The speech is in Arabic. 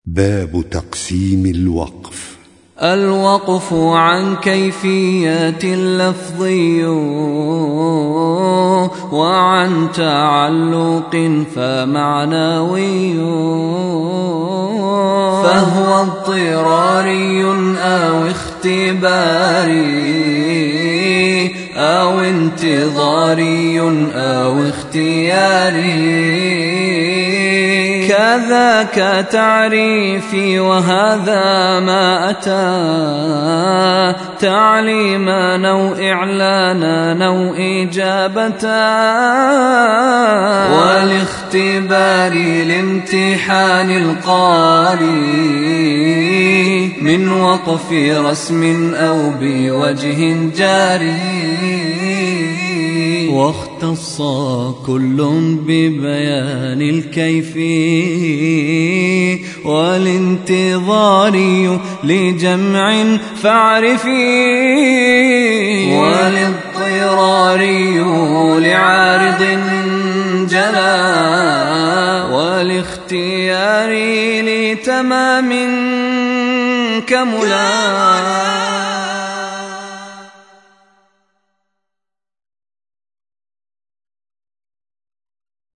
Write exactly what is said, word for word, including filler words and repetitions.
باب تقسيم الوقف. الوقف عن كيفية لفظي وعن تعلق فمعنوي، فهو اضطراري أو اختباري أو انتظاري أو اختياري. كذاك تعريفي وهذا ما أتى تعليما أو إعلانا أو إجابة، والاختبار لامتحان القارئ من وقف رسم أو بوجه جاري. واختص كل ببيان الكيفي والانتظاري لجمع فاعرفي، والاضطراري لعارض جلا، والاختياري لتمام كملا.